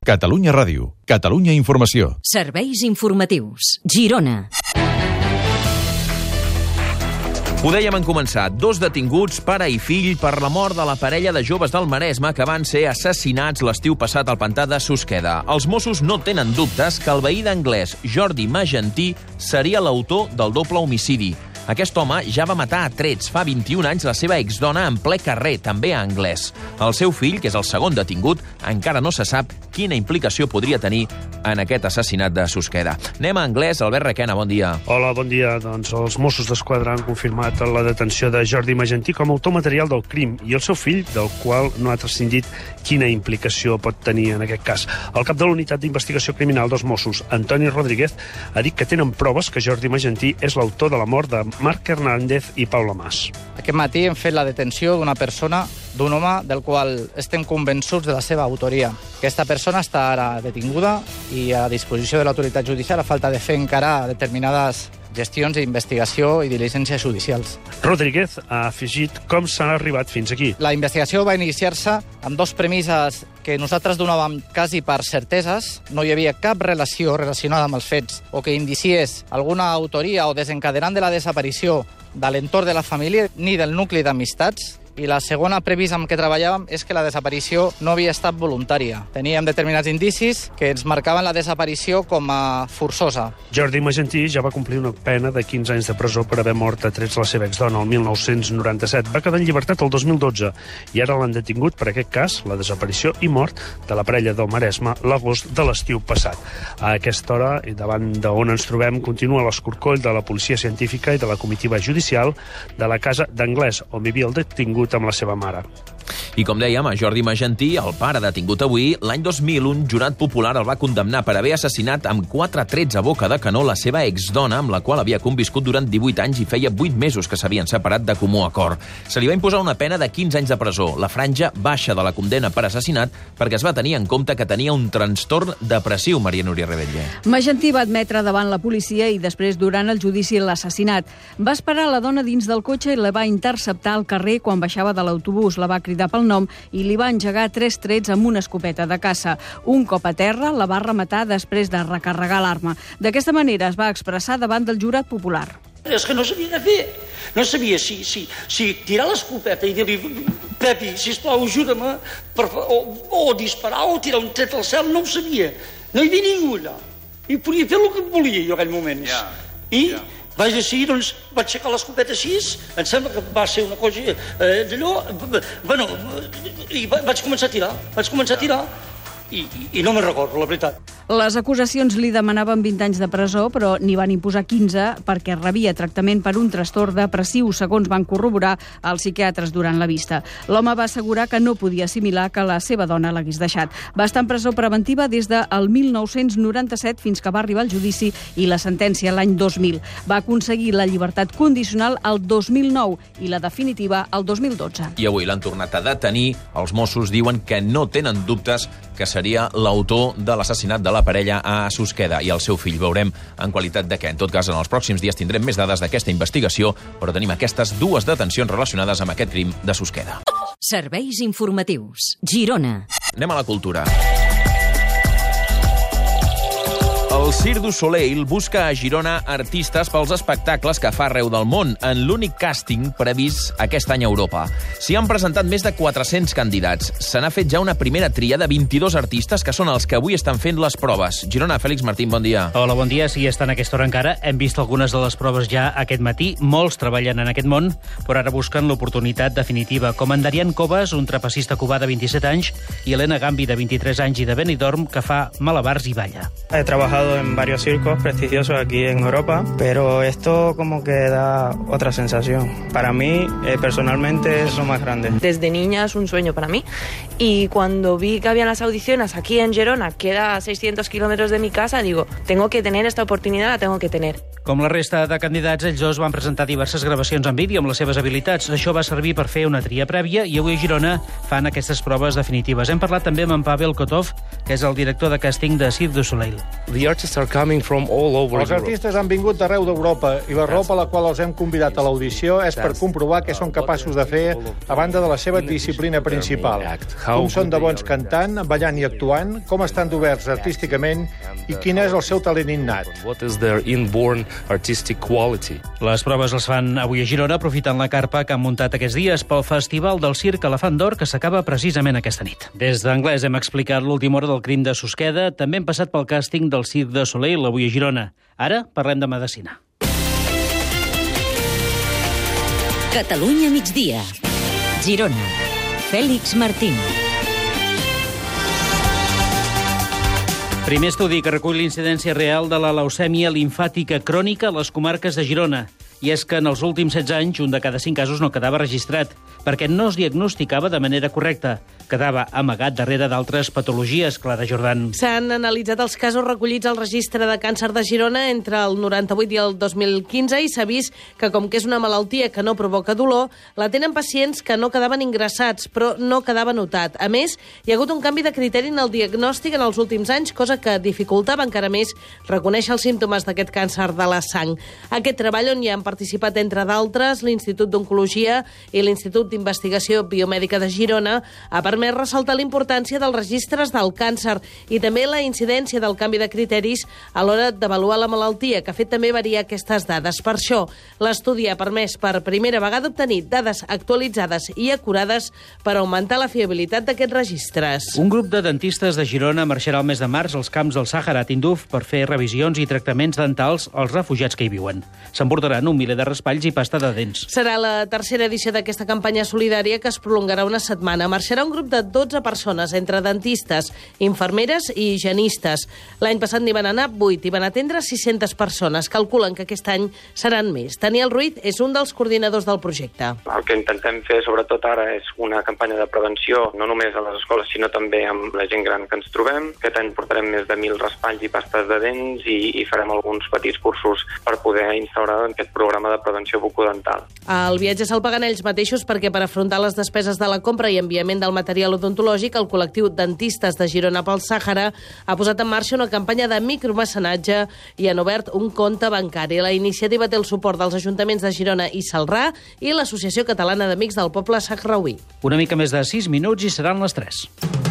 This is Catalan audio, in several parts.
Catalunya Ràdio, Catalunya Informació. Serveis informatius. Girona. Ho dèiem en començar, 2 detinguts, pare i fill, per la mort de la parella de joves del Maresme que van ser assassinats l'estiu passat al pantà de Susqueda. Els Mossos no tenen dubtes que el veí d'Anglès, Jordi Magentí, seria l'autor del doble homicidi. Aquest home ja va matar a trets fa 21 anys la seva exdona en ple carrer, també a Anglès. El seu fill, que és el segon detingut, encara no se sap quina implicació podria tenir en aquest assassinat de Susqueda. Anem a Anglès. Albert Requena, bon dia. Hola, bon dia. Doncs els Mossos d'Esquadra han confirmat la detenció de Jordi Magentí com a autor material del crim i el seu fill, del qual no ha transcendit quina implicació pot tenir en aquest cas. El cap de la Unitat d'Investigació Criminal dels Mossos, Antoni Rodríguez, ha dit que tenen proves que Jordi Magentí és l'autor de la mort de Marc Hernández i Paula Mas. Aquest matí hem fet la detenció d'una persona, d'un home del qual estem convençuts de la seva autoria. Aquesta persona està ara detinguda i a disposició de l'autoritat judicial a falta de fer encara determinades gestions d'investigació i diligències judicials. Rodríguez ha afegit com s'ha arribat fins aquí. La investigació va iniciar-se amb 2 premisses que nosaltres donàvem quasi per certeses. No hi havia cap relació relacionada amb els fets o que indiciés alguna autoria o desencadenant de la desaparició de l'entorn de la família ni del nucli d'amistats. I la segona premissa amb què treballàvem és que la desaparició no havia estat voluntària. Teníem determinats indicis que ens marcaven la desaparició com a forçosa. Jordi Magentí ja va complir una pena de 15 anys de presó per haver mort a trets la seva exdona el 1997. Va quedar en llibertat el 2012 i ara l'han detingut per aquest cas, la desaparició i mort de la parella del Maresme l'agost de l'estiu passat. A aquesta hora, i davant d'on ens trobem, continua l'escorcoll de la policia científica i de la comitiva judicial de la casa d'Anglès, on vivia el detingut amb la seva mare. I com dèiem, a Jordi Magentí, el pare detingut avui, l'any 2000 un jurat popular el va condemnar per haver assassinat amb 4 trets a boca de canó la seva exdona, amb la qual havia conviscut durant 18 anys i feia 8 mesos que s'havien separat de comú acord. Se li va imposar una pena de 15 anys de presó, la franja baixa de la condemna per assassinat, perquè es va tenir en compte que tenia un trastorn depressiu, Maria Núria Rebetlle. Magentí va admetre davant la policia i després, durant el judici, l'assassinat. Va esperar la dona dins del cotxe i la va interceptar al carrer quan baixava de l'autobús, la va cridar pel nom i li va engegar 3 trets amb una escopeta de caça. Un cop a terra, la va rematar després de recarregar l'arma. D'aquesta manera es va expressar davant del jurat popular. És que no sabia què fer. No sabia si tirar l'escopeta i dir-li Pepi, sisplau, ajuda'm, o disparar o tirar un tret al cel, no ho sabia. No hi havia ningú allà. I podia fer el que volia jo en aquell moment. Vaig decidir, doncs, vaig aixecar l'escopeta així, em sembla que va ser una cosa d'allò, bueno, i vaig començar a tirar, i no me'n recordo, la veritat. Les acusacions li demanaven 20 anys de presó, però n'hi van imposar 15 perquè rebia tractament per un trastorn depressiu, segons van corroborar els psiquiatres durant la vista. L'home va assegurar que no podia assimilar que la seva dona l'hagués deixat. Va estar en presó preventiva des del 1997 fins que va arribar el judici i la sentència l'any 2000. Va aconseguir la llibertat condicional el 2009 i la definitiva el 2012. I avui l'han tornat a detenir. Els Mossos diuen que no tenen dubtes que seria l'autor de l'assassinat de la parella a Susqueda i el seu fill. Veurem en qualitat de què. En tot cas, en els pròxims dies tindrem més dades d'aquesta investigació, però tenim aquestes 2 detencions relacionades amb aquest crim de Susqueda. Serveis informatius. Girona. Anem a la cultura. El Cirque du Soleil busca a Girona artistes pels espectacles que fa arreu del món, en l'únic càsting previst aquest any a Europa. S'hi han presentat més de 400 candidats. Se n'ha fet ja una primera tria de 22 artistes que són els que avui estan fent les proves. Girona, Fèlix Martín, bon dia. Hola, bon dia. Sí, estan a aquesta hora encara. Hem vist algunes de les proves ja aquest matí. Molts treballen en aquest món, però ara busquen l'oportunitat definitiva, com en Darian Cobas, un trapecista cubà de 27 anys, i Helena Gambi, de 23 anys i de Benidorm, que fa malabars i balla. He trabajado en varios circos prestigiosos aquí en Europa, pero esto como que da otra sensación. Para mí, personalmente, es lo más grande. Desde niña es un sueño para mí, y cuando vi que había las audiciones aquí en Gerona, que era a 600 kilómetros de mi casa, digo, tengo que tener esta oportunidad, la tengo que tener. Com la resta de candidats, ells dos van presentar diverses gravacions en vídeo amb les seves habilitats. Això va servir per fer una tria prèvia i avui a Girona fan aquestes proves definitives. Hem parlat també amb en Pavel Kotov, que és el director de càsting de Cirque du Soleil. The artists are coming from all over Els artistes han vingut d'arreu d'Europa i la raó per la qual els hem convidat a l'audició és per comprovar què són capaços de fer a banda de la seva disciplina principal. Com són de bons cantant, ballant i actuant, com estan d'oberts artísticament i quin és el seu talent innat. What is their inborn artistic quality? Les proves les fan avui a Girona, aprofitant la carpa que han muntat aquests dies pel Festival del Circ Elefant d'Or, que s'acaba precisament aquesta nit. Des d'Anglès hem explicat l'última hora del crim de Susqueda, també hem passat pel càsting del Circ de Soleil avui a Girona. Ara parlem de medicina. Catalunya migdia. Girona. Fèlix Martín. Primer estudi que recull l'incidència real de la leucèmia limfàtica crònica a les comarques de Girona. I és que en els últims 16 anys, un de cada 5 casos no quedava registrat, perquè no es diagnosticava de manera correcta. Quedava amagat darrere d'altres patologies, Clara Jordan. S'han analitzat els casos recollits al registre de càncer de Girona entre el 98 i el 2015 i s'ha vist que, com que és una malaltia que no provoca dolor, la tenen pacients que no quedaven ingressats, però no quedava notat. A més, hi ha hagut un canvi de criteri en el diagnòstic en els últims anys, cosa que dificultava encara més reconèixer els símptomes d'aquest càncer de la sang. Aquest treball, on hi han participat, entre d'altres, l'Institut d'Oncologia i l'Institut d'Investigació Biomèdica de Girona, ha permès ressaltar la importància dels registres del càncer i també la incidència del canvi de criteris a l'hora d'avaluar la malaltia, que ha fet també variar aquestes dades. Per això, l'estudi ha permès per primera vegada obtenir dades actualitzades i acurades per augmentar la fiabilitat d'aquests registres. Un grup de dentistes de Girona marxarà el mes de març als camps del Sàhara a Tinduf per fer revisions i tractaments dentals als refugiats que hi viuen. S'emportaran un miler de raspalls i pasta de dents. Serà la tercera edició d'aquesta campanya solidària que es prolongarà una setmana. Marxarà un grup de 12 persones, entre dentistes, infermeres i higienistes. L'any passat n'hi van anar 8 i van atendre 600 persones. Calculen que aquest any seran més. Daniel Ruiz és un dels coordinadors del projecte. El que intentem fer, sobretot ara, és una campanya de prevenció, no només a les escoles, sinó també amb la gent gran que ens trobem. Aquest any portarem més de 1.000 raspalls i pastes de dents i farem alguns petits cursos per poder instaurar aquest programa de prevenció bucodental. El viatge se'l paguen ells mateixos perquè per afrontar les despeses de la compra i enviament del material odontològic, el col·lectiu Dentistes de Girona pel Sàhara ha posat en marxa una campanya de micromecenatge i han obert un compte bancari. La iniciativa té el suport dels ajuntaments de Girona i Celrà i l'Associació Catalana d'Amics del Poble Sahrauí. Una mica més de 6 minuts i seran les 3.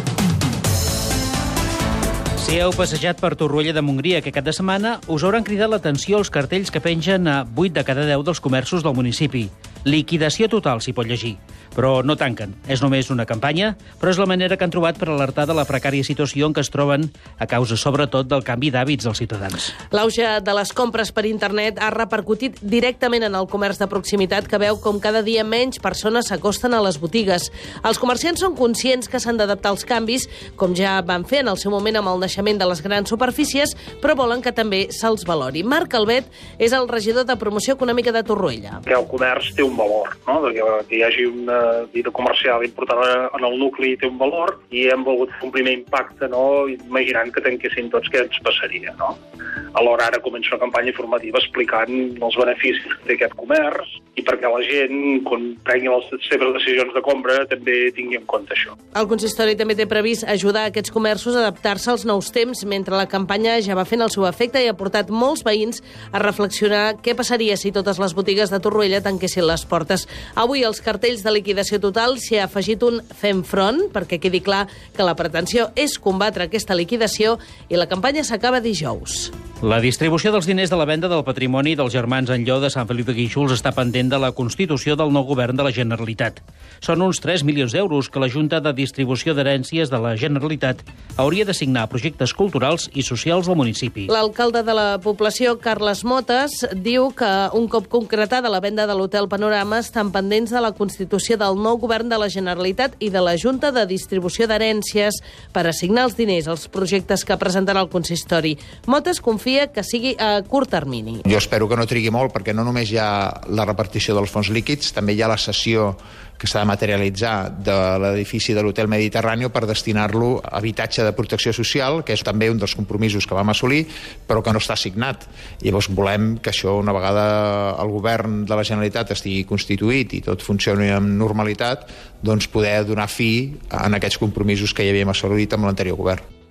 Si heu passejat per Torroella de Montgrí aquest cap de setmana, us hauran cridat l'atenció els cartells que pengen a 8 de cada 10 dels comerços del municipi. Liquidació total, s'hi pot llegir. Però no tanquen. És només una campanya, però és la manera que han trobat per alertar de la precària situació en què es troben a causa, sobretot, del canvi d'hàbits dels ciutadans. L'auge de les compres per internet ha repercutit directament en el comerç de proximitat, que veu com cada dia menys persones s'acosten a les botigues. Els comerciants són conscients que s'han d'adaptar als canvis, com ja van fer en el seu moment amb el naixement de les grans superfícies, però volen que també se'ls valori. Marc Albet és el regidor de Promoció Econòmica de Torroella. Que el comerç té un valor, no? Que hi hagi una vida comercial important en el nucli té un valor i hem volgut fer un primer impacte, no? Imaginant que tanquessin tots què ens passaria, no? Alhora ara comença una campanya informativa explicant els beneficis que té aquest comerç i perquè la gent, quan prengui les seves decisions de compra, també tingui en compte això. El consistori també té previst ajudar aquests comerços a adaptar-se als nous temps, mentre la campanya ja va fent el seu efecte i ha portat molts veïns a reflexionar què passaria si totes les botigues de Torroella tanquessin les portes. Avui els cartells de liquidació total s'hi ha afegit un Fem front, perquè quedi clar que la pretensió és combatre aquesta liquidació i la campanya s'acaba dijous. La distribució dels diners de la venda del patrimoni dels germans Enlló de Sant Feliu de Guíxols està pendent de la constitució del nou govern de la Generalitat. Són uns 3 milions d'euros que la Junta de Distribució d'Herències de la Generalitat hauria d'assignar a projectes culturals i socials del municipi. L'alcalde de la població, Carles Motes, diu que un cop concretada la venda de l'Hotel Panorama estan pendents de la constitució del nou govern de la Generalitat i de la Junta de Distribució d'Herències per assignar els diners als projectes que presentarà el consistori. Motes confia que sigui a curt termini. Jo espero que no trigui molt, perquè no només hi ha la repartició dels fons líquids, també hi ha la cessió que s'ha de materialitzar de l'edifici de l'Hotel Mediterrani per destinar-lo a habitatge de protecció social, que és també un dels compromisos que vam assolir, però que no està assignat. Llavors volem que això, una vegada el govern de la Generalitat estigui constituït i tot funcioni amb normalitat, doncs poder donar fi en aquests compromisos que ja havíem assolit amb l'anterior govern.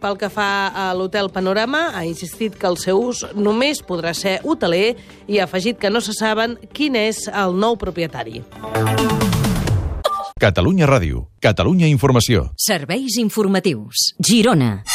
Pel que fa a l'Hotel Panorama, ha insistit que el seu ús només podrà ser hoteler i ha afegit que no se saben quin és el nou propietari. Catalunya Ràdio, Catalunya Informació. Serveis informatius. Girona.